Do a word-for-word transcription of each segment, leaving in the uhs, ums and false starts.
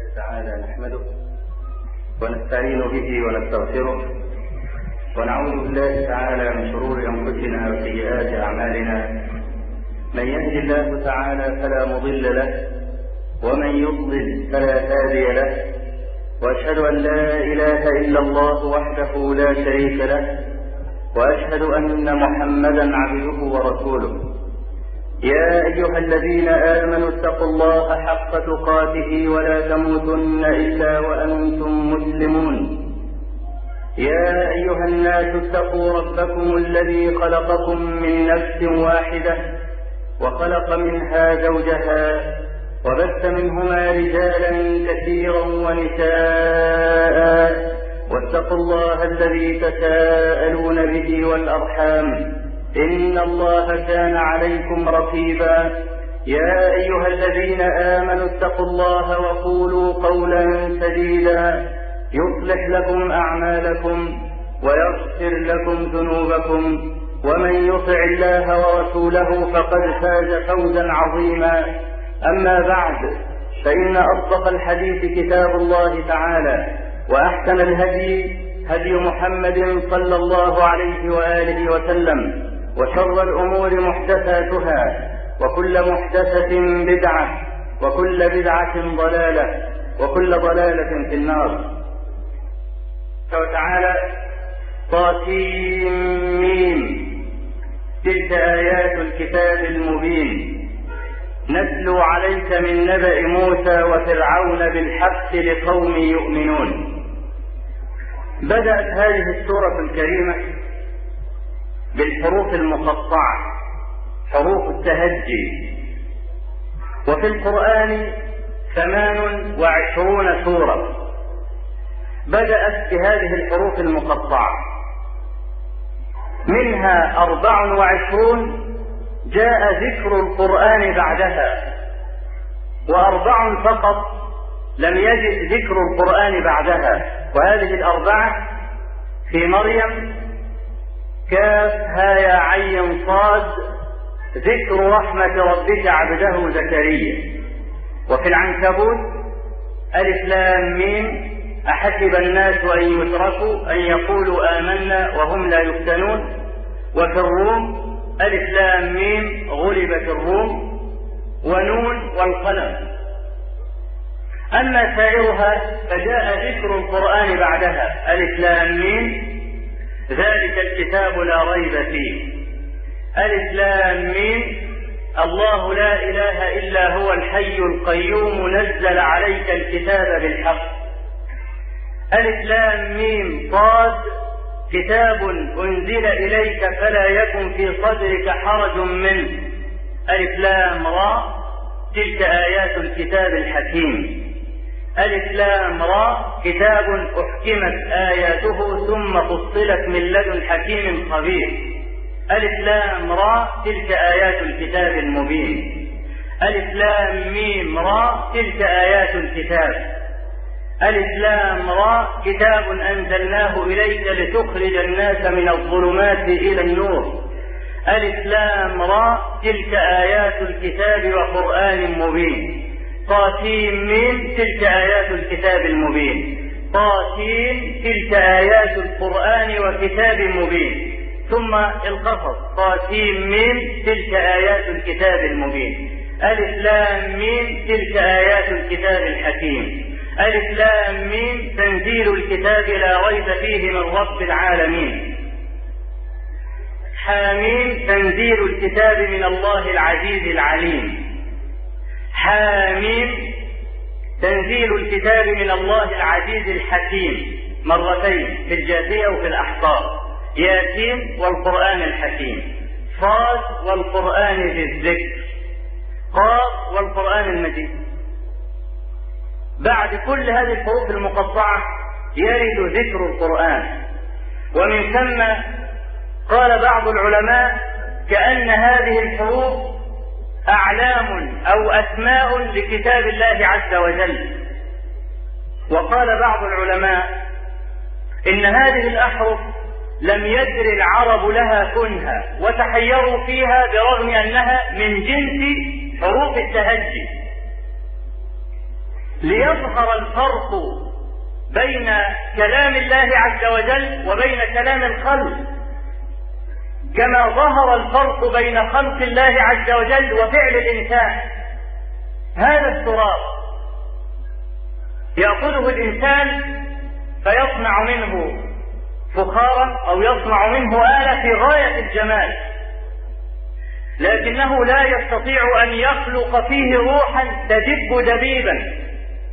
تعالى نحمده ونستعين به ونستغفره ونعوذ بالله تعالى من شرور أنفسنا وسيئات أعمالنا. من يهد الله تعالى فلا مضل له ومن يضلل فلا هادي له، وأشهد أن لا إله إلا الله وحده لا شريك له، وأشهد أن محمدا عبده ورسوله. يا أيها الذين آمنوا اتقوا الله حق تقاته ولا تموتن إلا وأنتم مسلمون. يا أيها الناس اتقوا ربكم الذي خلقكم من نفس واحدة وخلق منها زوجها وبث منهما رجالا كثيرا ونساء، واتقوا الله الذي تساءلون به والأرحام إن الله كان عليكم رقيبا. يا أيها الذين آمنوا اتقوا الله وقولوا قولا سديدا يصلح لكم أعمالكم ويغفر لكم ذنوبكم، ومن يطع الله ورسوله فقد فاز فوزا عظيما. أما بعد، فإن أصدق الحديث كتاب الله تعالى، وأحسن الهدي هدي محمد صلى الله عليه وآله وسلم، وشر الأمور محدثاتها، وكل محدثة بدعة، وكل بدعة ضلالة، وكل ضلالة في النار. وتعالى طاسيم، تلك آيات الكتاب المبين، نتلو عليك من نبأ موسى وفرعون بالحق لقوم يؤمنون. بدأت هذه السورة الكريمة بالحروف المقطعة، حروف التهجي، وفي القرآن ثمان وعشرون سورة بدأت بهذه الحروف المقطعة، منها أربع وعشرون جاء ذكر القرآن بعدها، وأربع فقط لم يجد ذكر القرآن بعدها، وهذه الأربعة في مريم كاف ها يا عين صاد ذكر رحمة ربك عبده زكريا. وفي العنكبوت ألف لام ميم أحسب الناس أن يتركوا أن يقولوا آمنا وهم لا يفتنون. وفي الروم ألف لام ميم غلبت الروم، ونون والقلم. أما سائرها فجاء ذكر القرآن بعدها، ألف لام ميم ذلك الكتاب لا ريب فيه، ألف لام ميم الله لا إله إلا هو الحي القيوم نزل عليك الكتاب بالحق، ألف لام ميم صاد كتاب أنزل إليك فلا يكن في صدرك حرج منه، ألف لام راء تلك آيات الكتاب الحكيم، ألف لام راء كتاب أحكمت آياته ثم فصلت من لدن حكيم خبير، ألف لام راء تلك آيات الكتاب المبين، ألف لام ميم راء تلك آيات الكتاب، ألف لام راء كتاب أنزلناه إليك لتخرج الناس من الظلمات إلى النور، ألف لام راء تلك آيات الكتاب وقرآن مبين، طاسيم ميم تلك آيات الكتاب المبين، طاسيم تلك آيات القرآن وكتاب مبين. ثم القصص طاسيم ميم تلك آيات الكتاب المبين، ألف لام ميم تلك آيات الكتاب الحكيم، ألف لام ميم تنزيل الكتاب لا ريب فيه من رب العالمين، حاميم تنزيل الكتاب من الله العزيز العليم، حاميم تنزيل الكتاب من الله العزيز الحكيم مرتين في الجاثية وفي الأحقاف، ياسين والقرآن الحكيم، صاد والقرآن ذي الذكر، قاف والقرآن المجيد. بعد كل هذه الحروف المقطعة يرد ذكر القرآن، ومن ثم قال بعض العلماء كأن هذه الحروف أعلام أو أسماء لكتاب الله عز وجل. وقال بعض العلماء إن هذه الأحرف لم يدر العرب لها كنها وتحيروا فيها برغم أنها من جنس حروف التهجي، ليظهر الفرق بين كلام الله عز وجل وبين كلام الخلق، كما ظهر الفرق بين خلق الله عز وجل وفعل الإنسان. هذا التراب يأخذه الإنسان فيصنع منه فخارا أو يصنع منه آلة في غاية الجمال، لكنه لا يستطيع أن يخلق فيه روحا تدب دبيبا.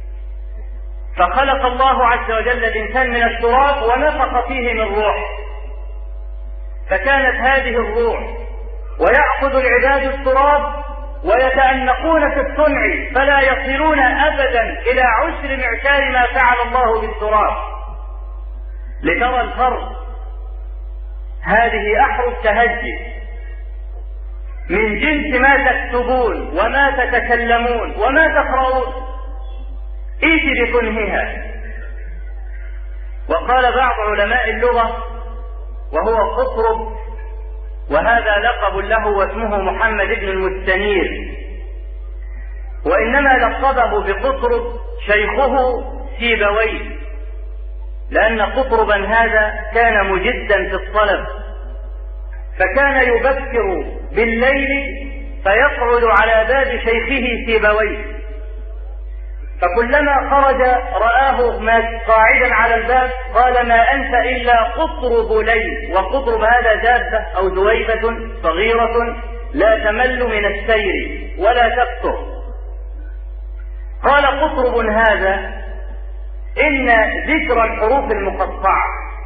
فخلق الله عز وجل الإنسان من التراب ونفخ فيه من روح، فكانت هذه الروح، ويأخذ العباد التراب ويتأنقون في الصنع فلا يصلون أبدا إلى عشر معشار ما فعل الله بالتراب. لترى الفرق، هذه أحرف تهجد من جنس ما تكتبون وما تتكلمون وما تقرؤون، إيت بكنهها. وقال بعض علماء اللغة وهو قطرب، وهذا لقب له واسمه محمد بن المستنير، وإنما لقبه بقطرب شيخه سيبويه، لأن قطربا هذا كان مجدا في الطلب، فكان يبكر بالليل فيقعد على باب شيخه سيبويه، فكلما خرج رآه قاعدا على الباب قال: ما أنت إلا قطرب ليل. وقطرب هذا دابة أو دويبة صغيرة لا تمل من السير ولا تقطر. قال قطرب هذا: إن ذكر الحروف المقطعة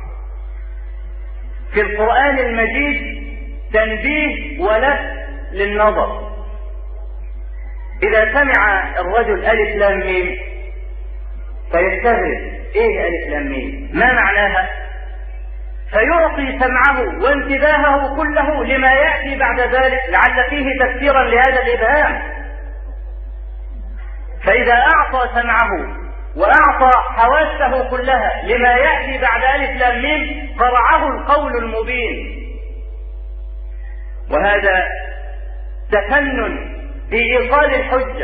في القرآن المجيد تنبيه ولفت للنظر. إذا سمع الرجل ألف لام ميم فيستغرب: إيه ألف لام ميم؟ ما معناها؟ فيعطي سمعه وانتباهه كله لما يأتي بعد ذلك لعل فيه تفسيرا لهذا الإبهام. فإذا أعطى سمعه وأعطى حواسه كلها لما يأتي بعد ألف لام ميم قرعه القول المبين. وهذا تفنن في إيصال الحجة.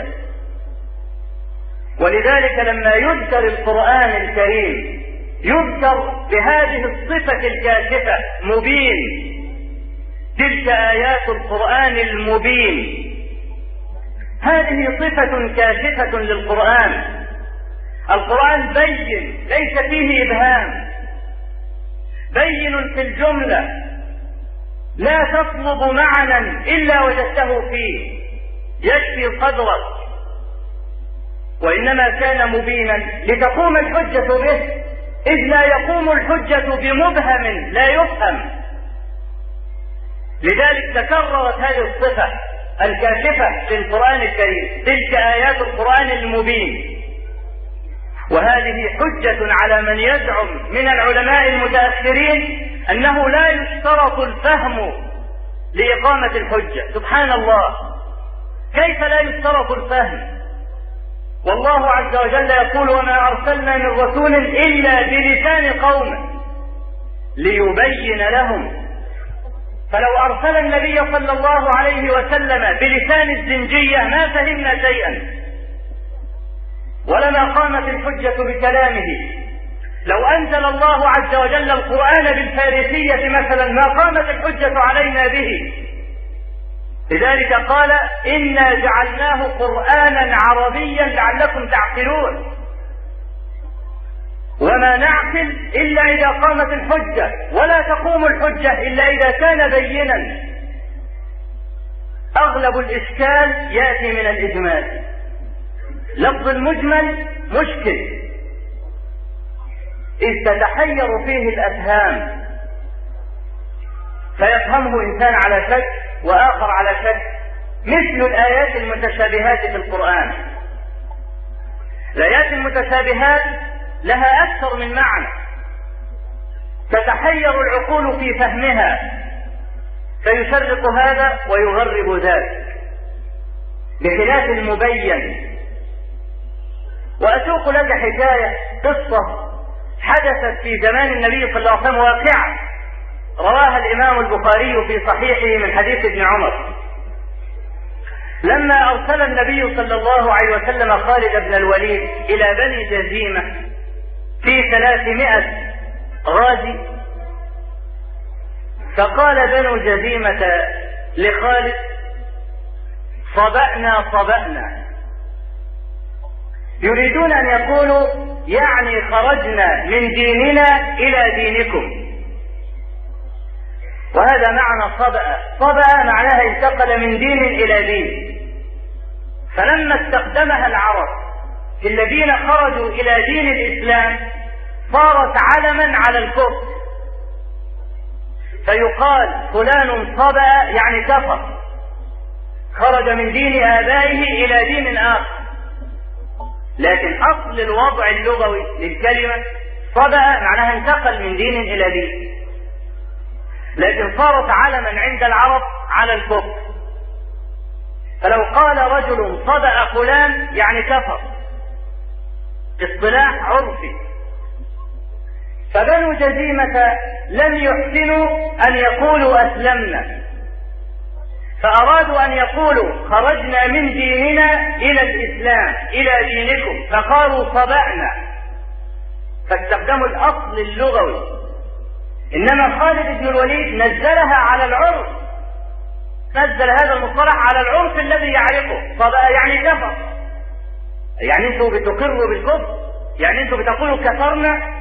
ولذلك لما يذكر القرآن الكريم يذكر بهذه الصفة الكاشفة: مبين. تلك آيات القرآن المبين. هذه صفة كاشفة للقرآن. القرآن بين، ليس فيه إبهام، بين في الجملة، لا تطلب معنى إلا وجدته فيه يكفي صدرك، وإنما كان مبينا لتقوم الحجة به، إذ لا يقوم الحجة بمبهم لا يفهم. لذلك تكررت هذه الصفة الكاشفة في القرآن الكريم: تلك آيات القرآن المبين. وهذه حجة على من يزعم من العلماء المتأخرين أنه لا يشترط الفهم لإقامة الحجة. سبحان الله، كيف لا يشترط الفهم؟ والله عز وجل يقول: وما أرسلنا من رسول إلا بلسان قومه ليبين لهم. فلو أرسل النبي صلى الله عليه وسلم بلسان الزنجية ما فهمنا شيئا، ولما قامت الحجة بكلامه. لو أنزل الله عز وجل القرآن بالفارسية مثلا ما قامت الحجة علينا به. لذلك قال: إنا جعلناه قرآنا عربيا لعلكم تعقلون. وما نعقل إلا إذا قامت الحجة، ولا تقوم الحجة إلا إذا كان بينا. أغلب الإشكال يأتي من الإجمال. لفظ المجمل مشكل، إذ تتحير فيه الأفهام، فيفهمه إنسان على شك وآخر على شك، مثل الآيات المتشابهات في القرآن. الآيات المتشابهات لها أكثر من معنى، تتحير العقول في فهمها، فيشرق هذا ويغرب ذاك، بخلاف المبين. وأسوق لك حكاية، قصة حدثت في زمان النبي صلى الله عليه وسلم، واقعة رواها الإمام البخاري في صحيحه من حديث ابن عمر. لما أرسل النبي صلى الله عليه وسلم خالد بن الوليد إلى بني جزيمة في ثلاثمائة غازي، فقال بنو جزيمة لخالد: صبأنا صبأنا، يريدون أن يقولوا يعني خرجنا من ديننا إلى دينكم، وهذا معنى صبأ. صبأ معناها انتقل من دين إلى دين. فلما استخدمها العرب في الذين خرجوا إلى دين الإسلام صارت علما على الكفر، فيقال فلان صبأ يعني كفر، خرج من دين آبائه إلى دين آخر. لكن أصل الوضع اللغوي للكلمة صبأ معناها انتقل من دين إلى دين، لكن صارت علما عند العرب على الكفر. فلو قال رجل صبأ فلان يعني كفر، اصطلاح عرفي. فبنو جزيمة لم يحسنوا أن يقولوا أسلمنا، فأرادوا أن يقولوا خرجنا من ديننا إلى الإسلام إلى دينكم، فقالوا صبأنا، فاستخدموا الأصل اللغوي. إنما خالد بن الوليد نزلها على العرف، نزل هذا المصطلح على العرف الذي يعرفه. صبأ يعني كفر، يعني انتوا بتقروا بالكفر، يعني انتوا بتقولوا كفرنا.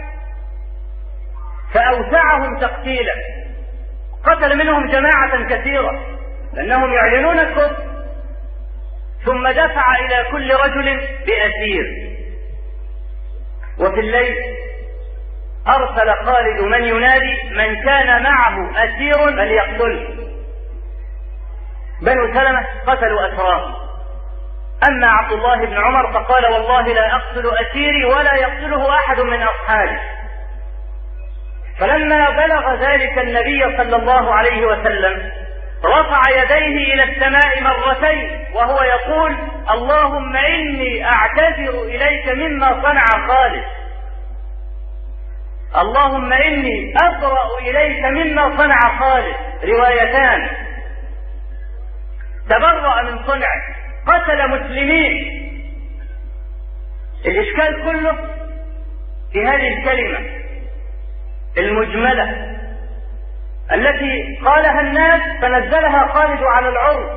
فأوسعهم تقتيلا، قتل منهم جماعة كثيرة لأنهم يعلنون الكفر، ثم دفع إلى كل رجل بأسير. وفي الليل أرسل خالد من ينادي: من كان معه أسير فليقتله. بنو سلمة قتلوا أسراه. أما عبد الله بن عمر فقال: والله لا أقتل أسيري ولا يقتله أحد من أصحابي. فلما بلغ ذلك النبي صلى الله عليه وسلم رفع يديه إلى السماء مرتين وهو يقول: اللهم إني أعتذر إليك مما صنع خالد، اللهم إني أبرأ إليك مما صنع خالد. روايتان، تبرأ من صنعه، قتل مسلمين. الإشكال كله في هذه الكلمة المجملة التي قالها الناس فنزلها خالد على العرف،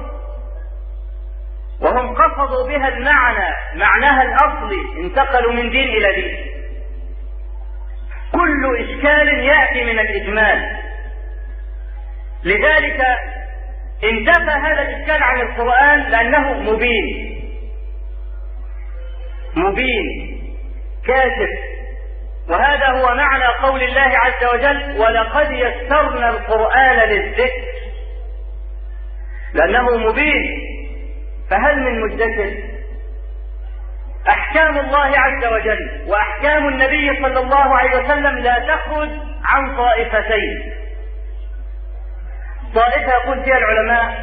وهم قصدوا بها المعنى، معناها الأصلي، انتقلوا من دين إلى دين. كل إشكال يأتي من الإجمال، لذلك انتفى هذا الإشكال عن القرآن لأنه مبين مبين كاشف. وهذا هو معنى قول الله عز وجل: ولقد يسرنا القرآن للذكر، لأنه مبين. فهل من مدكر؟ أحكام الله عز وجل وأحكام النبي صلى الله عليه وسلم لا تخرج عن طائفتين. طائفة يقول فيها العلماء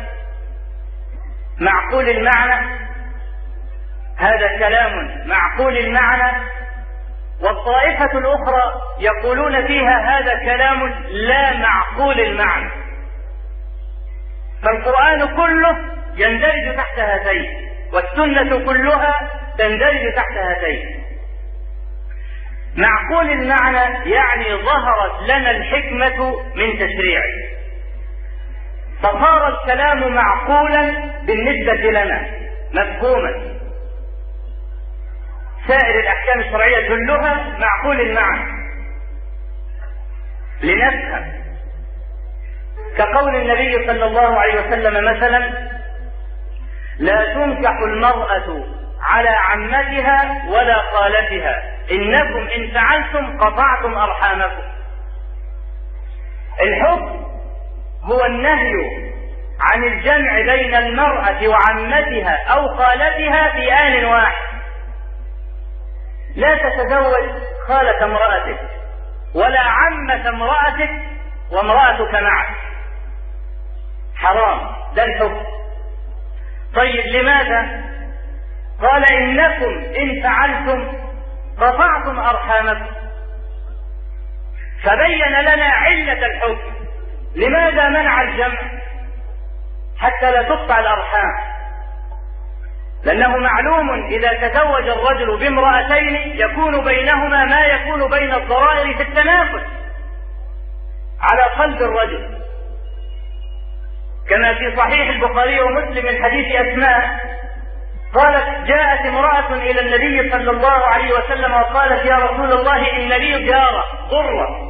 معقول المعنى، هذا كلام معقول المعنى، والطائفة الأخرى يقولون فيها هذا كلام لا معقول المعنى. فالقرآن كله يندرج تحت هاتين، والسنة كلها تندرج تحت هاتين. معقول المعنى يعني ظهرت لنا الحكمة من تشريعه، فصار الكلام معقولا بالنسبة لنا، مفهوما. سائر الأحكام الشرعية كلها معقول المعنى لنفهم، كقول النبي صلى الله عليه وسلم مثلا: لا تنكح المرأة على عمتها ولا خالتها، إنكم إن فعلتم قطعتم أرحامكم. الحكم هو النهي عن الجمع بين المرأة وعمتها أو خالتها في آن واحد. لا تتزوج خالة امرأتك ولا عمة امرأتك وامرأتك معك، حرام، ده الحكم. طيب لماذا؟ قال: إنكم إن فعلتم قطعتم أرحامكم. فبين لنا علة الحكم، لماذا منع الجمع؟ حتى لا تقطع الأرحام. لأنه معلوم إذا تزوج الرجل بامرأتين يكون بينهما ما يكون بين الضرائر في التنافس على قلب الرجل، كما في صحيح البخاري ومسلم من حديث أسماء قالت: جاءت امرأة إلى النبي صلى الله عليه وسلم وقالت: يا رسول الله إن لي جارة ضرة،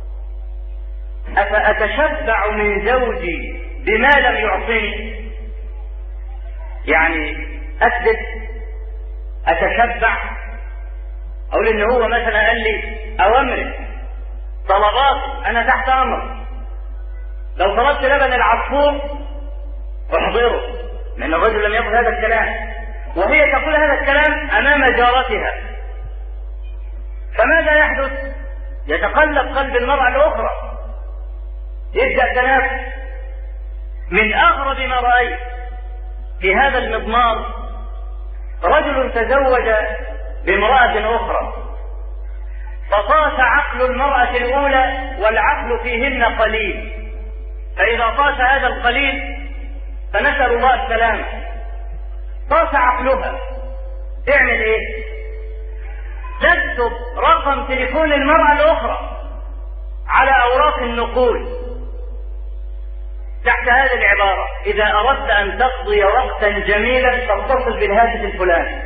أفأتشبع من زوجي بما لم يعطني؟ يعني أثبت أتشبع، أقول إن هو مثلا قال لي أوامر طلبات أنا تحت أمر، لو طلبت لبن العصفور احضره، لأن الرجل لم يقل هذا الكلام، وهي تقول هذا الكلام أمام جارتها، فماذا يحدث؟ يتقلب قلب المرأة الأخرى، يبدأ تنافس. من أغرب ما رأيت في هذا المضمار رجل تزوج بامرأة أخرى، فطاش عقل المرأة الأولى والعقل فيهن قليل، فإذا طاش هذا القليل فنسأل الله السلامة، طاش عقلها، تعمل إيه؟ تكتب رقم تليفون المرأة الأخرى على أوراق النقود تحت هذه العبارة: إذا أردت أن تقضي وقتا جميلا فاتصل بالهاتف الفلاني.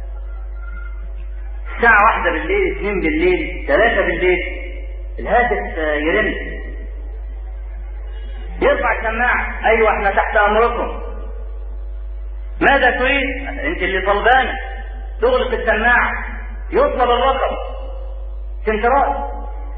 الساعة واحدة بالليل، اثنين بالليل، ثلاثة بالليل، الهاتف يرن، يرفع السماعة: أيوة احنا تحت أمركم، ماذا تريد؟ أنت اللي طلبانة. تغلق السماعة، يطلب الرقم، سنترات.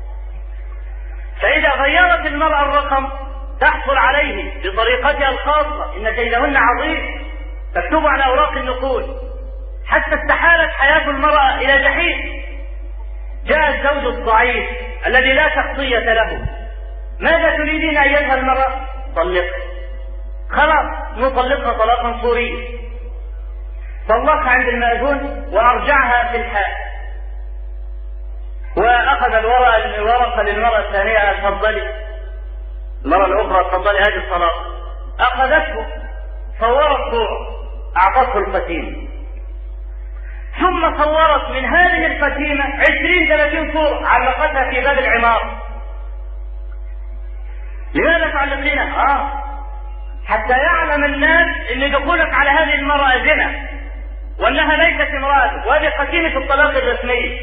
فإذا غيرت المرأة الرقم تحصل عليه بطريقتها الخاصة، إن كيدهن عظيم، تكتب على أوراق النقود، حتى استحالت حياة المرأة إلى جحيم. جاء الزوج الضعيف الذي لا شخصية له: ماذا تريدين أيتها المرأة؟ طلقها. خلاص نطلقها طلاقا صوريا، طلقها عند المأذون وأرجعها في الحال، وأخذ الورقة للمرأة الثانية: تفضلي. المرة الأخرى: تفضلي هذه الطلاق. أخذته، صورت صورة، أعطته الفتيمة، ثم صورت من هذه الفتيمة عشرين ثلاثين صورة علقتها في باب العمارة. لماذا تعلقينها؟ آه حتى يعلم الناس أن دخولك على هذه المرأة زنا، وأنها ليست امرأتك، وهذه فتيمة الطلاق الرسمية.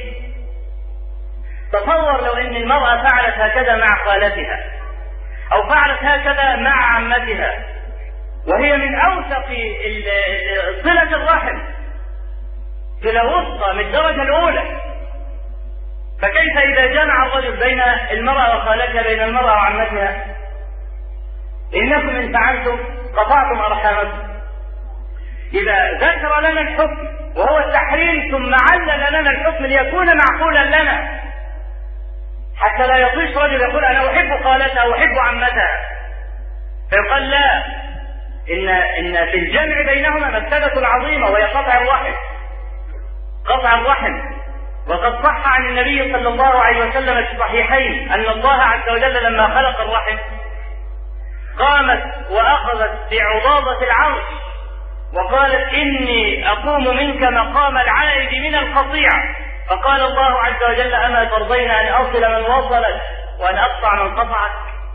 تصور لو أن المرأة فعلت هكذا مع خالتها، أو فعلت هكذا مع عمتها، وهي من أوثق صلة الرحم، صلة وسطى من الدرجة الأولى، فكيف إذا جمع الرجل بين المرأة وخالتها، بين المرأة وعمتها؟ إنكم إن فعلتم قطعتم أرحامكم. إذا ذكر لنا الحكم وهو التحريم ثم علل لنا الحكم ليكون معقولا لنا، حتى لا يطيش رجل يقول أنا أحب خالتها وأحب عمتها، فيقال لا، إن إن في الجمع بينهما مفسدة عظيمة وهي قطع الرحم. قطع الرحم، وقد صح عن النبي صلى الله عليه وسلم في الصحيحين أن الله عز وجل لما خلق الرحم قامت وأخذت بعضاضة العرش وقالت: إني أقوم منك مقام العائد من القطيعة. فقال الله عز وجل: أما ترضين أن أصل من وصلك وأن أقطع من قطعك؟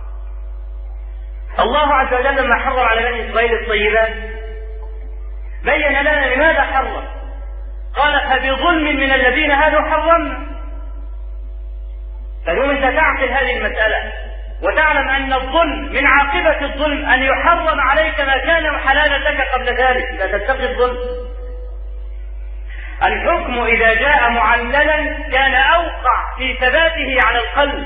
الله عز وجل لما حرم على بني إسرائيل الطيبات بين لنا لماذا حرم، قال: فبظلم من الذين هادوا حرمنا. فاليوم أنت تعقل هذه المسألة وتعلم أن الظلم من عاقبة الظلم أن يحرم عليك ما كان حلالا لك قبل ذلك، لا تتقي الظلم. الحكم إذا جاء معللا كان أوقع في ثباته على القلب،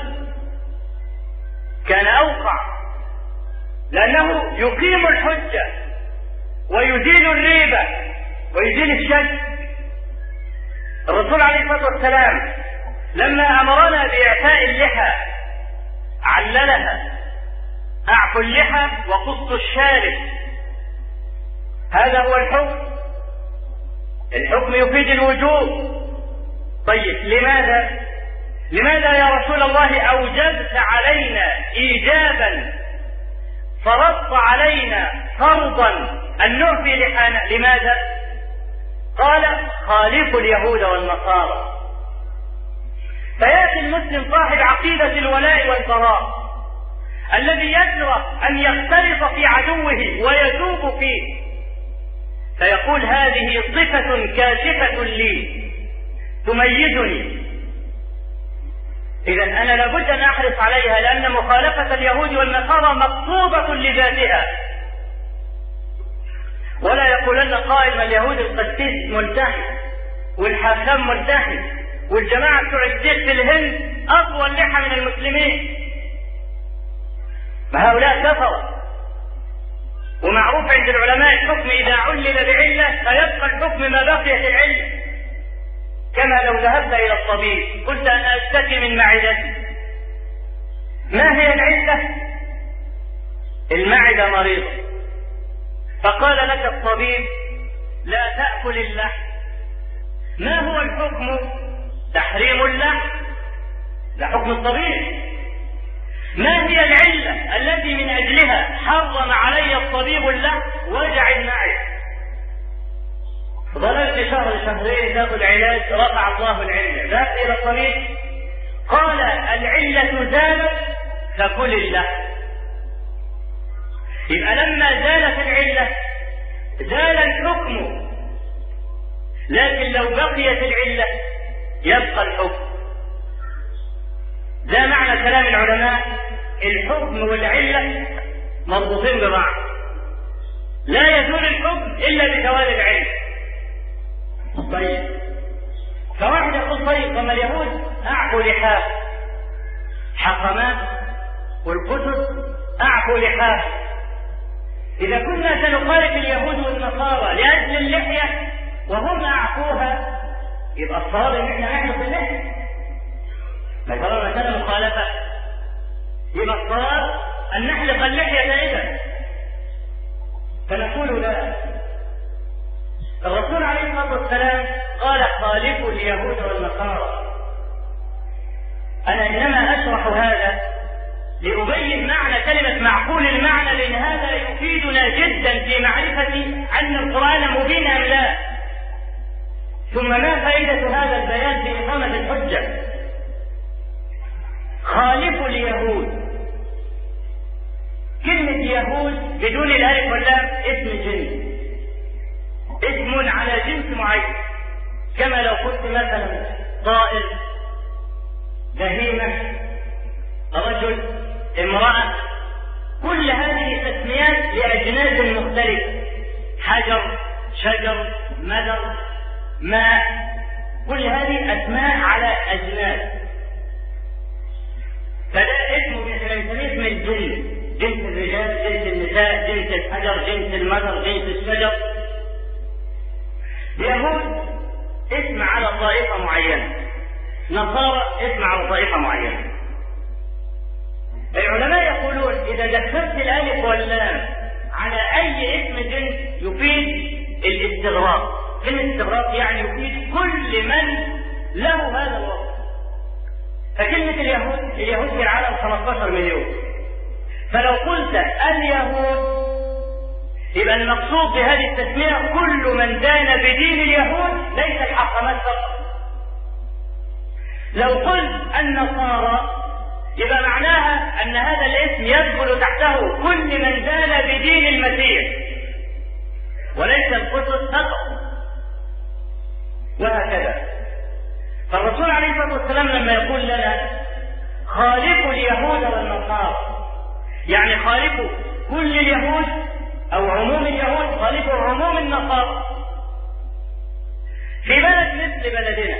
كان أوقع، لأنه يقيم الحجة ويزيل الريبة ويزيل الشك. الرسول عليه الصلاة والسلام لما أمرنا بإعفاء اللحى عللها: أعفوا اللحى وقصوا الشارب. هذا هو الحكم، الحكم يفيد الوجوب. طيب لماذا لماذا يا رسول الله أوجبت علينا إيجابا فرضت علينا فرضا أن نعفي لحانا؟ لماذا؟ قال خالفوا اليهود والنصارى. فيأتي المسلم صاحب عقيدة الولاء والبراء الذي يجرأ أن يختلط في عدوه ويتوب فيه، فيقول هذه صفة كاشفة لي تميزني، إذا أنا لابد أن أحرص عليها، لأن مخالفة اليهود والنصارى مقصودة لذاتها. ولا يقولن قائل اليهود القسيس ملتحي والحاكم ملتحي والجماعة بتوع الشيخ في الهند أطول لحى من المسلمين، فهؤلاء كفروا. ومعروف عند العلماء الحكم إذا علل بعلة فيبقى الحكم ما بقيت العلة، كما لو ذهبت إلى الطبيب قلت أنا أشتكي من معدتي، ما هي العلة؟ المعدة مريضة، فقال لك الطبيب لا تأكل اللحم، ما هو الحكم؟ تحريم اللحم، ده حكم الطبيب. ما هي العلة التي من أجلها حرم علي الطبيب اللحم؟ وجع المعدة. ظللت شهر شهرين تاخذ علاج، رفع الله العلة، ذهبت إلى الطبيب قال العلة زالت فكل اللحم. يبقى لما زالت العلة زال الحكم، لكن لو بقيت العلة يبقى الحكم. ده معنى كلام العلماء، الحكم والعلة مربوطين ببعض، لا يزول الحكم إلا بزوال العلة. طيب، فواحد يقول طيب وما اليهود أعفوا لحاف حقمات والقدس أعفوا لحاف، إذا كنا سنخالف اليهود والنصارى لأجل اللحية وهم أعفوها يبقى الصواب إن إحنا نحلق اللحية. ما طالما كان مخالفة يبقى الصواب أن نحلق اللحية إذا، فنقول لا. الرسول عليه الصلاة والسلام قال خالفوا اليهود والنصارى. أنا إنما أشرح هذا لأبين معنى كلمة معقول المعنى، لأن هذا يفيدنا جدا في معرفة أن القرآن مبين أم لا. ثم ما فائدة هذا البيان في إقامة الحجة؟ خالفوا اليهود، كلمة يهود بدون الألف واللام اسم جنس، اسم على جنس معين، كما لو قلت مثلا طائر، بهيمة، رجل، امرأة، كل هذه تسميات لأجناس مختلفة، حجر، شجر، مدر، ماء، كل هذه أسماء على أجناس. فده اسمه بنسميه اسم الجنس، جنس الرجال، جنس النساء، جنس الحجر، جنس المدر، جنس الشجر. يهود اسم على طائفة معينة، نصارى اسم على طائفة معينة. العلماء يقولون إذا دخلت الألف واللام على أي اسم جنس يفيد الاستغراق. الاستغراق يعني يفيد كل من له هذا الوصف. فكلمة اليهود، اليهود في العالم خمسة عشر مليون، فلو قلت اليهود يبقى المقصود بهذه التسمية كل من دان بدين اليهود ليس الحقمات فقط. لو قلت النصارى يبقى معناها أن هذا الاسم يدخل تحته كل من دان بدين المسيح وليس القدس فقط، وهكذا. فالرسول عليه الصلاة والسلام لما يقول لنا خالفوا اليهود والنصارى، يعني خالفوا كل اليهود أو عموم اليهود، خالفوا عموم النصارى. في بلد مثل بلدنا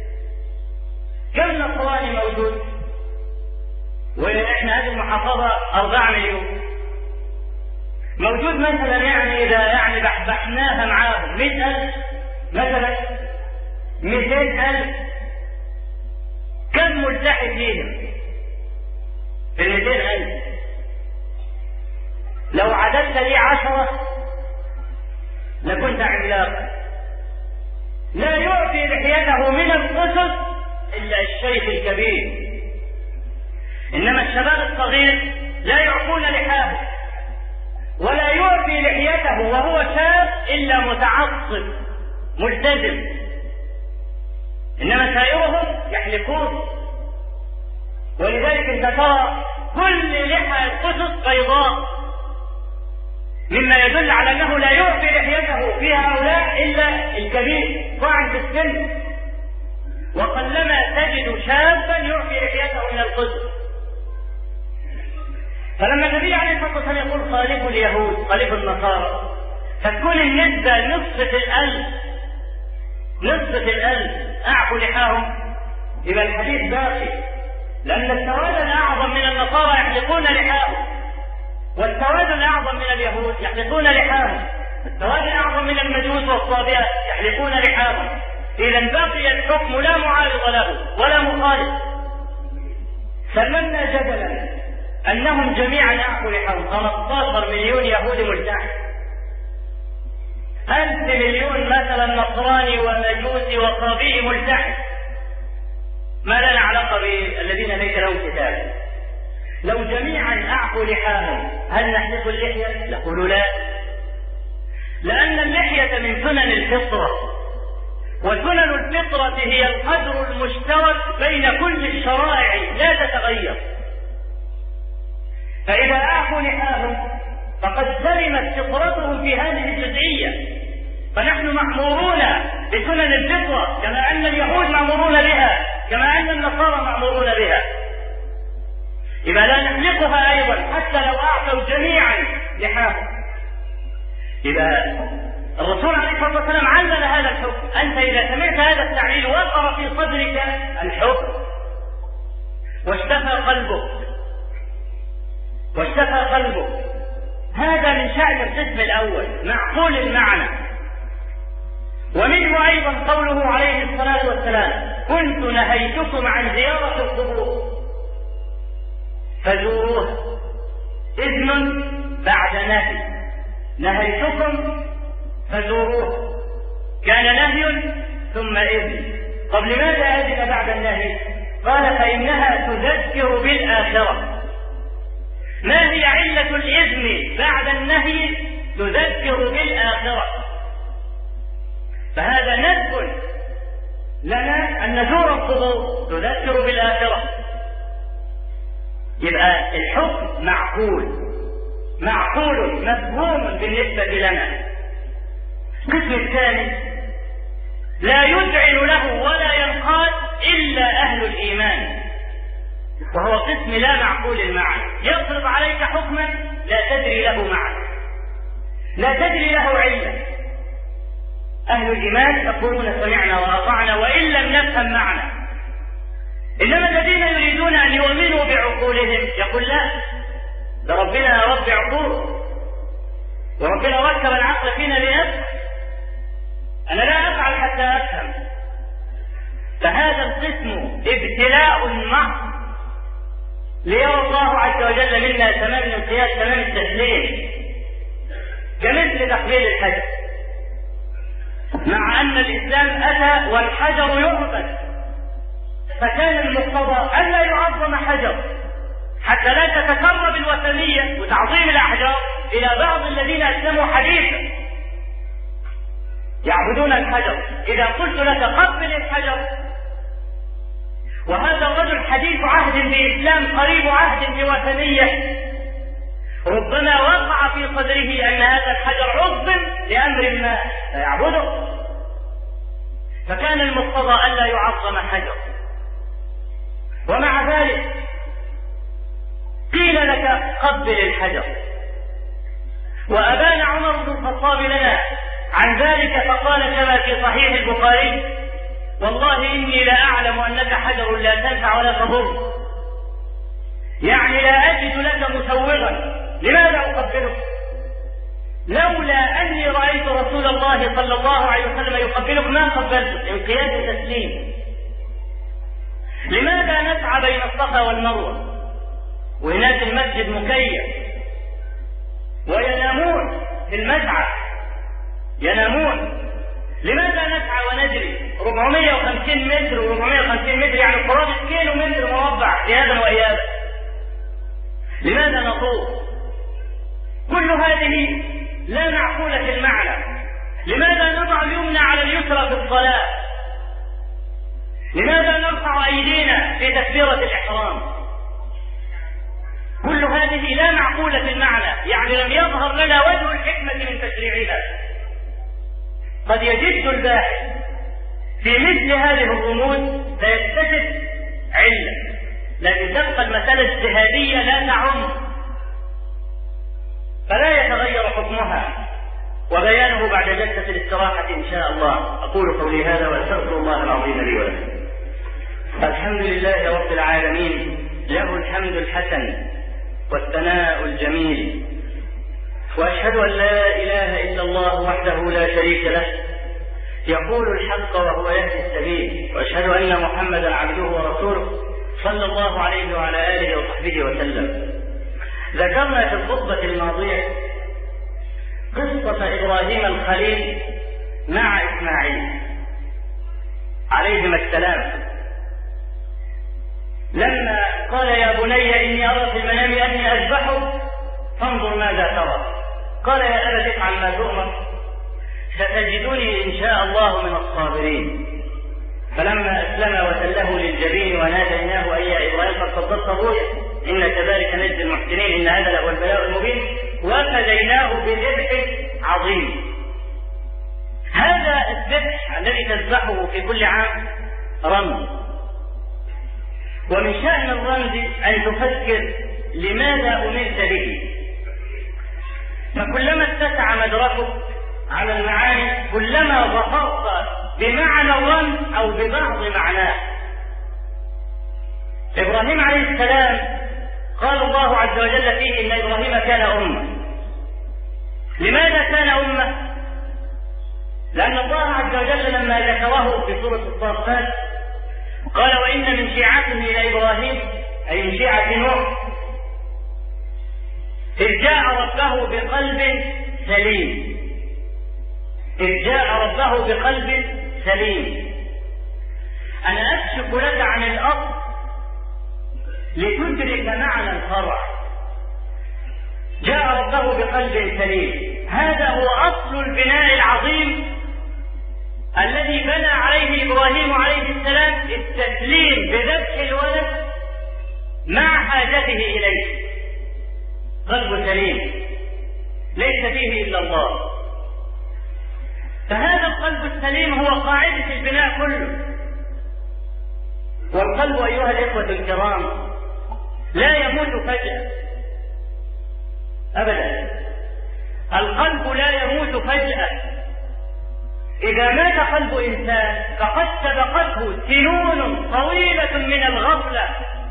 كم نصراني موجود؟ وإحنا هذه المحافظة أربعة مليون موجود مثلا، يعني إذا يعني بحبحناها معاهم مئة ألف مثلا، مئتين ألف، كم ملتحي فيهم؟ في المئتين ألف. لو عددت لي عشرة لكنت عملاقا. لا يعطي لحيته من القصص إلا الشيخ الكبير، إنما الشباب الصغير لا يعطون لحاهم، ولا يعطي لحيته وهو شاب إلا متعصب ملتزم، إنما سائرهم يحلقون. ولذلك انت ترى كل لحى القسط بيضاء، مما يدل على أنه لا يعفي لحيته في هؤلاء إلا الكبير طاعن في السن، وقلما تجد شابا يعفي لحيته من القسط. فلما النبي عليه الصلاة والسلام يقول خالفوا اليهود خالفوا النصارى، فتكون النسبة نصف الألف نصف الألف أعفوا لحاهم، يبقى الحديث باقي، لأن السواد الأعظم من النصارى يحلقون لحاهم، والسواد الأعظم من اليهود يحلقون لحاهم، السواد الأعظم من المجوس والصابئة يحلقون لحاهم. إذا بقي الحكم لا معارض له ولا مخالف. سلمنا جدلا أنهم جميعا أعفوا لحاهم، خمسة عشر مليون يهودي ملتحي، ألف مليون مثلا نصراني ومجوسي وصابئي ملتحي، ما لنا علاقة بالذين ليس لهم كتاب. لو جميعا أعفوا لحاهم هل نحلق اللحية؟ نقول لا، لأن اللحية من سنن الفطرة، وسنن الفطرة هي القدر المشترك بين كل الشرائع لا تتغير. فإذا أعفوا لحاهم فقد سلمت فطرتهم في هذه الجزئية، فنحن مأمورون بسنن الفطرة كما أن اليهود مأمورون بها، كما أن النصارى مأمورون بها. إذا لا نحلقها أيضا حتى لو أعطوا جميعا لحاهم. إذا الرسول عليه الصلاة والسلام علل هذا الحكم، أنت إذا سمعت هذا التعليل وقر في صدرك الحكم واشتفى قلبك واشتفى قلبك هذا من شأن القسم الأول معقول المعنى. ومنه أيضا قوله عليه الصلاة والسلام كنت نهيتكم عن زيارة القبور فزوروها، إذن بعد نهي، نهيتكم فزوروها، كان نهي ثم إذن. طب لماذا أذن بعد النهي؟ قال فإنها تذكر بالآخرة. ما هي علة الإذن بعد النهي؟ تذكر بالآخرة. فهذا ندب لنا أن نزور القبور تذكر بالآخرة. يبقى الحكم معقول معقول مفهوم بالنسبة لنا. القسم الثاني لا يذعن له ولا ينقاد إلا أهل الإيمان، وهو قسم لا معقول المعنى، يفرض عليك حكما لا تدري له معنى، لا تدري له علة. أهل الإيمان يقولون سمعنا وأطعنا وإن لم نفهم معنى. إنما الذين يريدون أن يؤمنوا بعقولهم يقول لا، ده ربنا رب عقول، وربنا ركب العقل فينا لنفسه، أنا لا أفعل حتى أفهم. فهذا القسم ابتلاء محض ليرى الله عز وجل منا تمام الانقياد تمام التسليم، كمثل تقبيل الحجر، مع أن الإسلام أتى والحجر يعبد، فكان المقتضى ألا يعظم حجر حتى لا تتسرب الوثنية وتعظيم الأحجار إلى بعض الذين أسلموا حديثا يعبدون الحجر. إذا قلت لك قبل الحجر وهذا الرجل حديث عهد بإسلام قريب عهد بوثنية، ربما وقع في صدره أن هذا الحجر عظم لأمر ما فيعبده، فكان المقتضى ألا يعظم حجر. ومع ذلك قيل لك قبل الحجر، وأبان عمر بن الخطاب لنا عن ذلك فقال كما في صحيح البخاري والله إني لا أعلم أنك حجر لا تنفع ولا تضر، يعني لا أجد لك مسوغا، لماذا أقبلك؟ لولا أني رأيت رسول الله صلى الله عليه وسلم يقبلك ما قبلت، انقياد وتسليم. لماذا نسعى بين الصفا والمروة وهناك المسجد مكيف وينامون في المسعى ينامون؟ لماذا نسعى ونجري أربعمائة وخمسين متر و450 متر يعني قرابة كيلو متر مربع ذهابا وإيابا؟ لماذا نطوف؟ كل هذه لا معقولة المعنى. لماذا نضع اليمنى على اليسرى في الصلاة؟ لماذا نرفع أيدينا في تكبيرة الإحرام؟ كل هذه لا معقولة المعنى، يعني لم يظهر لنا وجه الحكمة من تشريعها. قد يجد الباحث في مثل هذه الرموز فيكتشف علة، لكن تبقى المسألة اجتهادية لا تعم، فلا يتغير حكمها، وبيانه بعد جلسة الاستراحة إن شاء الله. أقول قولي هذا وأستغفر الله العظيم لي ولكم. الحمد لله رب العالمين، له الحمد الحسن والثناء الجميل، وأشهد أن لا إله إلا الله وحده لا شريك له، يقول الحق وهو يهدي السبيل، وأشهد أن محمدا عبده ورسوله صلى الله عليه وعلى آله وصحبه وسلم. ذكرنا في الخطبة الماضية قصة إبراهيم الخليل مع إسماعيل عليهما السلام، لما قال يا بني إني أرى في المنام أني أذبحك فانظر ماذا ترى. قال يا أبت افعل ما تؤمر ستجدني إن شاء الله من الصابرين. فلما أسلم وتله للجبين وناديناه أي يا إبراهيم قد صدقت الرؤيا إن كذلك نجزي المحسنين إن هذا لهو البلاء المبين وفديناه بذبح عظيم. هذا الذبح الذي تذبحه في كل عام رمز، ومن شأن الرمز أن تفكر لماذا أمرت به، فكلما اتسع مدركك على المعاني كلما ظفرت بمعنى الرمز أو ببعض معناه. إبراهيم عليه السلام قال الله عز وجل فيه إن إبراهيم كان أمة. لماذا كان أمة؟ لأن الله عز وجل لما ذكره في سورة الصافات قال وإن من شيعته إلى إبراهيم أي من شيعة نوح إذ جاء ربه بقلب سليم، إذ جاء ربه بقلب سليم. أنا أكشف لك عن الأصل لتدرك معنى الفرع. جاء ربه بقلب سليم، هذا هو أصل البناء العظيم الذي بنى عليه إبراهيم عليه السلام التسليم بذبح الولد مع حاجته إليه. قلب سليم ليس فيه إلا الله، فهذا القلب السليم هو قاعدة البناء كله. والقلب أيها الإخوة الكرام لا يموت فجأة أبدا، القلب لا يموت فجأة. إذا مات قلب إنسان فقد سبقته سنون طويلة من الغفلة،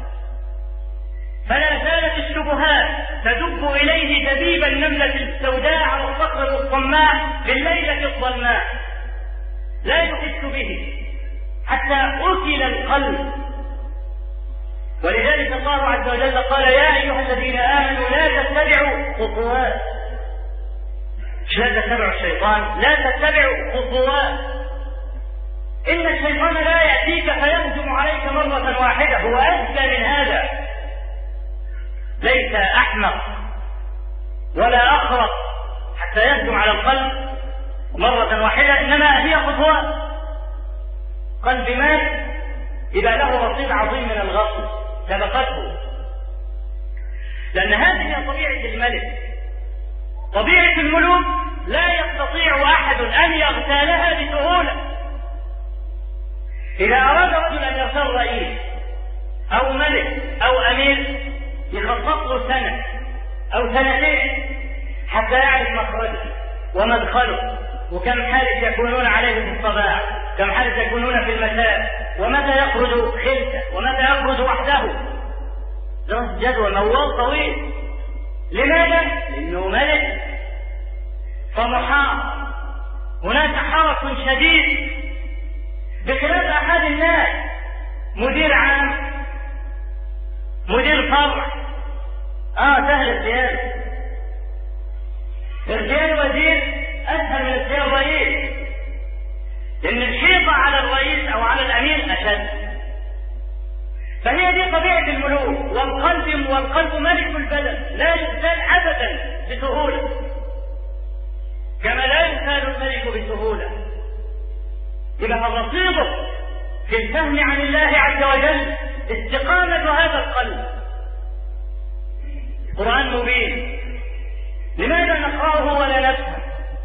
فلا زالت الشبهات تدب إليه دبيب النملة السوداء على الصخرة الصماء في الليلة الظلماء، لا يحس به حتى أكل القلب. ولذلك الله عز وجل قال يا أيها الذين آمنوا لا تتبعوا خطوات، مش لا تتبعوا الشيطان، لا تتبعوا خطوات. إن الشيطان لا يأتيك فيهجم عليك مرة واحدة، هو أذكى من هذا، ليس أحمق ولا أخرق حتى يهجم على القلب مرة واحدة، إنما هي خطوات. قلب مات إذا له رصيد عظيم من الغفل سبقته، لأن هذه هي طبيعة الملك. طبيعة الملوك لا يستطيع أحد أن يغتالها بسهولة. إذا أراد رجل أن يغتال رئيس أو ملك أو أمير يخصص له سنة أو سنتين حتى يعرف مخرجه ومدخله، وكم حارس يكونون عليه في الصباح، كم حارس يكونون في المساء، ومتى يخرج خلفه ومتى يخرج وحده. دراسة جدوى موال طويل. لماذا؟ لأنه ملك فمحاط، هناك حرس شديد، بخلاف أحد الناس مدير عام مدير فرع اه سهل الزيادة. ارتيال وزير اسهل من ارتيال رئيس، لان الحيطة على الرئيس او على الامير اشد. فهي دي طبيعة الملوك. والقلب والقلب ملك البلد لا يزال ابدا بسهولة. كما لا يسال الملك بسهولة. يبقى رصيده في الفهم عن الله عز وجل استقامة هذا القلب. القرآن مبين، لماذا نقرأه ولا نفهم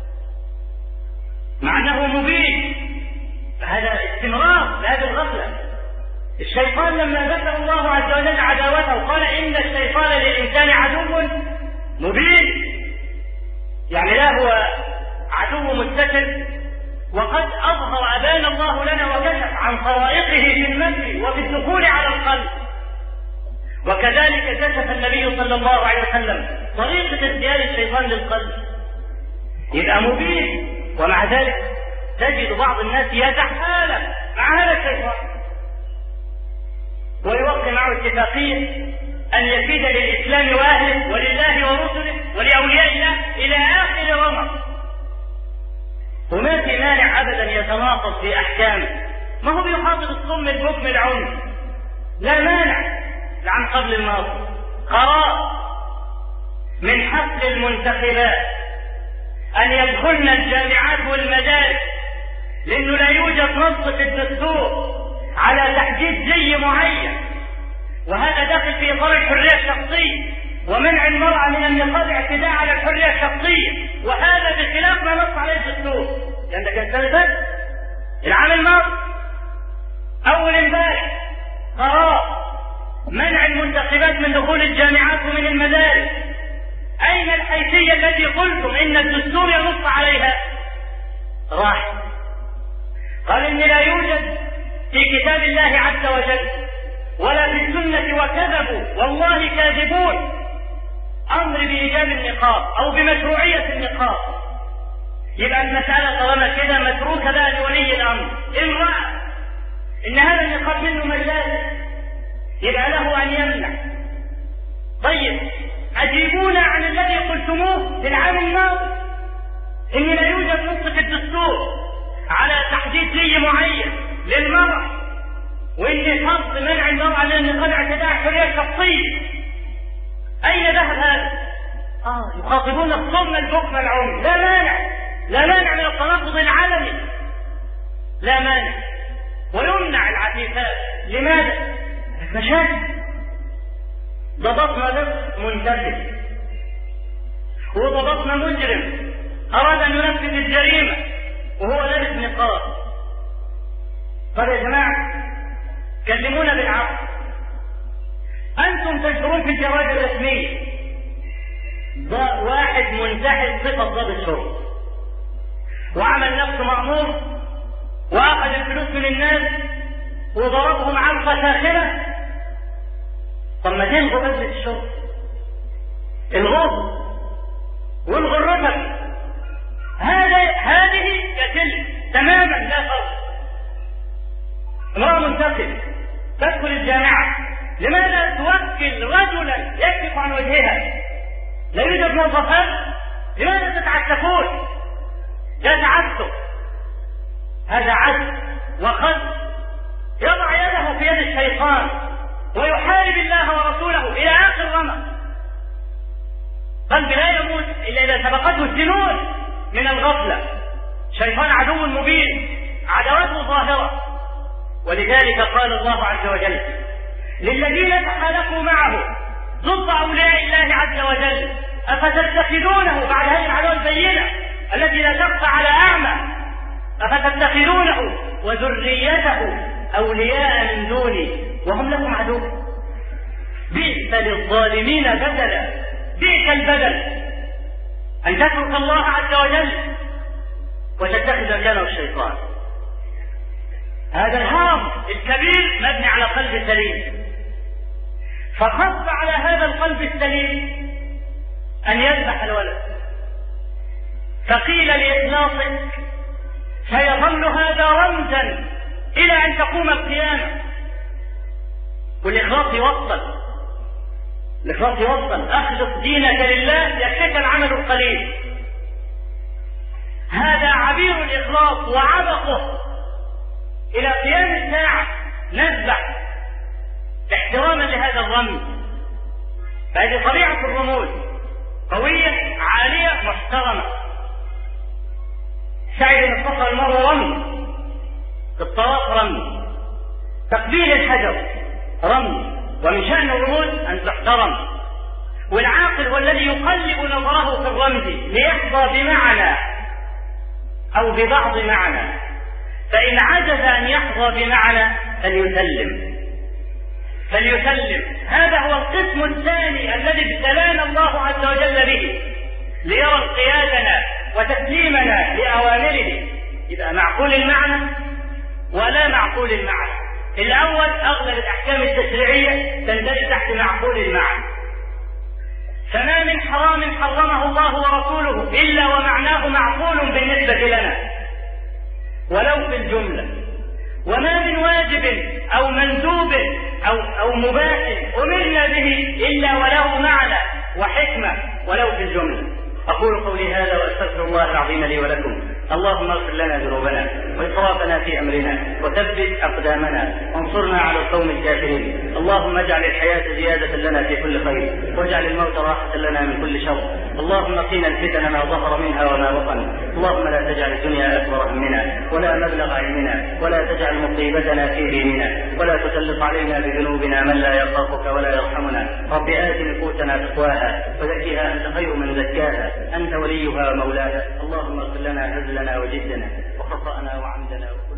مع أنه مبين؟ هذا استمرار لهذه الغفلة. الشيطان لما ذكر الله عز وجل عداوته قال إن الشيطان للإنسان عدو مبين، يعني لا هو عدو مستتر، وقد أظهر أبان الله لنا وكشف عن طرائقه في المكر وفي الدخول على القلب. وكذلك كشف النبي صلى الله عليه وسلم طريقة اغتيال الشيطان للقلب. يبقى مبين، ومع ذلك تجد بعض الناس يتحالف مع هذا الشيطان ويوقع معه اتفاقية أن يفيد للإسلام وأهله ولله ورسله ولأولياء الله إلى آخر رمق. وما في مانع أبدا يتناقض في أحكامه، ما هو بيخاطب الصم البكم العمي، لا مانع عن قبل الماضي. قرار من حق المنتخبات أن يدخلن الجامعات والمدارس، لأنه لا يوجد نص في الدستور على تحديد زي معين، وهذا داخل في إطار الحرية الشخصية، ومنع المرأة من النقاب اعتداء على الحرية الشخصية، وهذا بخلاف ما نص عليه الدستور. لأن ده كان سنة العام الماضي أول امبارح قرار منع المنتخبات من دخول الجامعات ومن المدارس. أين الحيثية التي قلتم إن الدستور ينص عليها؟ راح قال إن لا يوجد في كتاب الله عز وجل ولا في السنة، وكذبوا والله كاذبون، أمر بإيجاب النقاب أو بمشروعية النقاب. يبقى المسألة طالما كده متروكة بقى لولي الأمر. إن رأى إن هذا النقاب منه مجال يبقى له أن يمنع. طيب أجيبونا عن الذي قلتموه في العام الماضي إن لا يوجد نص في الدستور على تحديد زي معين للمرأة، وإن فرض منع المرأة من النقاب اعتداء الحرية الشخصية. أين ذهب هذا؟ آه يخاطبون الصم البكم العمي. لا مانع، لا مانع من التناقض العلني، لا مانع، ويمنع العفيفات. لماذا؟ مشاكل. ضبطنا نفس منتهي، وضبطنا مجرم أراد أن ينفذ الجريمة وهو لابس نقاب. طيب يا جماعة كلمونا بالعقل. أنتم تنشرون في الجرائد الرسمية واحد منتحل صفة ضابط شرطة وعمل نفسه مأمور وأخذ الفلوس من الناس وضربهم علقة ساخنة. طب ما تلغوا بذلة الشرطة، الغض والغرفة، هذا هذه كتل تماما لا فرق. امرأة منتقل تدخل الجامعة، لماذا توكل رجلا يكشف عن وجهها؟ لا يوجد موظفات، لماذا تتعسفون؟ لا تعسف، هذا عسف وخذ. يضع يده في يد الشيطان ويحارب الله ورسوله إلى آخر رمق. قلب لا يموت إلا إذا سبقته الجنون من الغفلة. شيطان عدو مبين، عداوته ظاهرة. ولذلك قال الله عز وجل للذين تحالفوا معه ضد أولياء الله عز وجل أفتتخذونه بعد هذه العداوة البينة التي لا تخفى على أعمى، أفتتخذونه وذريته أولياء من دوني وهم لكم عدو. بئس للظالمين بدلا، بئس البدل أن تترك الله عز وجل وتتخذ مكانه الشيطان. هذا الهرم الكبير مبني على قلب سليم، فخف على هذا القلب السليم أن يذبح الولد، فقيل لإخلاصك فيظل هذا رمزا إلى أن تقوم القيامة. والإخلاص يوصل، الإخلاص يوصل، أخلص دينك لله يكفيك العمل القليل. هذا عبير الإخلاص وعبقه إلى قيام الساعة نذبح احتراما لهذا الرمز. فهذه طبيعة الرموز، قوية عالية محترمة. سعي بين الصفا والمروة رمي، في الطواف رمي، تقبيل الحجر رمي، ومن شأن الرموز أن تحترم. والعاقل هو الذي يقلب نظره في الرمز ليحظى بمعنى أو ببعض معنى، فإن عجز أن يحظى بمعنى فليسلم فليسلم هذا هو القسم الثاني الذي ابتلانا الله عز وجل به ليرى انقيادنا وتسليمنا لأوامره. يبقى معقول المعنى ولا معقول المعنى. الأول أغلب الأحكام التشريعية تندرج تحت معقول المعنى، فما من حرام حرمه الله ورسوله إلا ومعناه معقول بالنسبة لنا ولو في الجملة، وما من واجب أو مندوب أو, أو مباح أمرنا به إلا وله معنى وحكمة ولو في الجملة. أقول قولي هذا وأستغفر الله العظيم لي ولكم. اللهم اغفر لنا ذنوبنا وإسرافنا في أمرنا وثبت أقدامنا وانصرنا على القوم الكافرين. اللهم اجعل الحياة زيادة لنا في كل خير واجعل الموت راحة لنا من كل شر. اللهم قنا الفتن ما ظهر منها وما بطن. اللهم لا تجعل الدنيا أكبر همنا ولا مبلغ علمنا ولا تجعل مصيبتنا في ديننا ولا تسلط علينا بذنوبنا من لا يخافك ولا يرحمنا. رب آت نفوسنا تقواها وزكها أنت خير من زكاها أنت وليها ومولاها. اللهم اغفر لنا هزلنا وجدنا وخطأنا وعمدنا